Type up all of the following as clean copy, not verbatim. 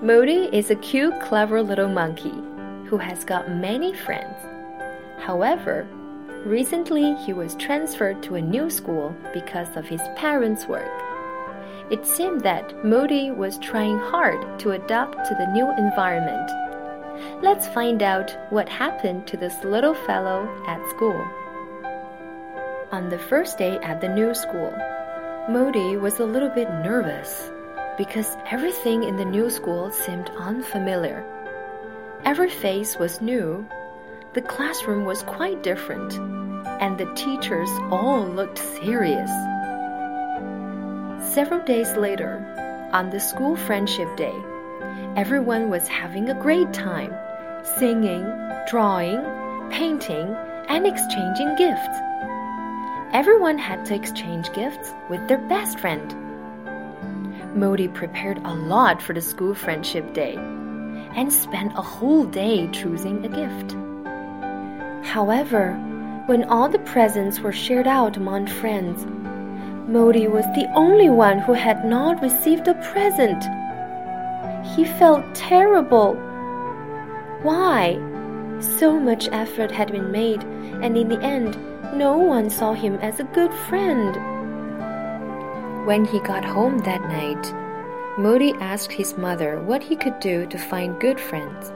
Modi is a cute, clever little monkey who has got many friends. However, recently he was transferred to a new school because of his parents' work. It seemed that Modi was trying hard to adapt to the new environment. Let's find out what happened to this little fellow at school. On the first day at the new school, Modi was a little bit nervous because everything in the new school seemed unfamiliar. Every face was new, the classroom was quite different, and the teachers all looked serious. Several days later, on the school friendship day, everyone was having a great time, singing, drawing, painting, and exchanging gifts. Everyone had to exchange gifts with their best friend. Modi prepared a lot for the school friendship day and spent a whole day choosing a gift. However, when all the presents were shared out among friends, Modi was the only one who had not received a present. He felt terrible. Why? So much effort had been made, and in the end, no one saw him as a good friend. When he got home that night, Modi asked his mother what he could do to find good friends.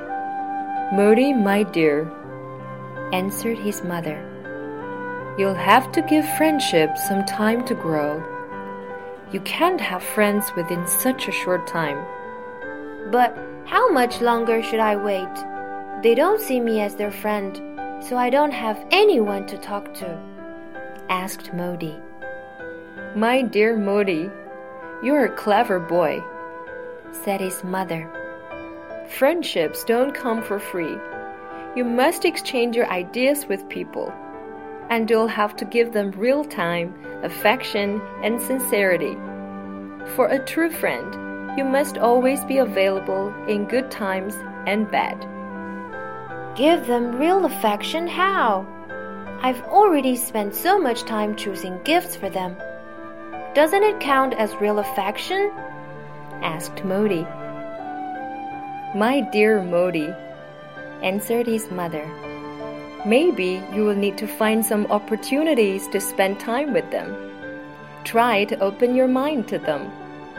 "Modi, my dear," answered his mother, "you'll have to give friendship some time to grow. You can't have friends within such a short time." "But how much longer should I wait? They don't see me as their friend, so I don't have anyone to talk to," asked Modi. "My dear Modi, you're a clever boy," said his mother. "Friendships don't come for free. You must exchange your ideas with people, and you'll have to give them real time, affection, and sincerity. For a true friend, you must always be available in good times and bad." "Give them real affection? How? I've already spent so much time choosing gifts for them. Doesn't it count as real affection?" asked Modi. "My dear Modi," answered his mother, "maybe you will need to find some opportunities to spend time with them. Try to open your mind to them."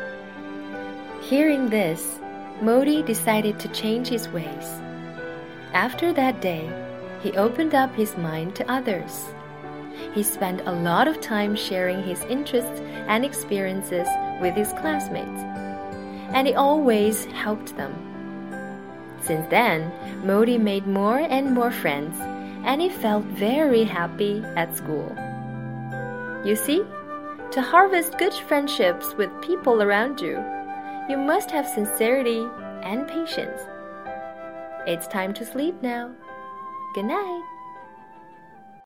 Hearing this, Modi decided to change his ways. After that day, he opened up his mind to others. He spent a lot of time sharing his interests and experiences with his classmates, and he always helped them. Since then, Modi made more and more friends, and he felt very happy at school. You see, to harvest good friendships with people around you, you must have sincerity and patience. It's time to sleep now. Good night.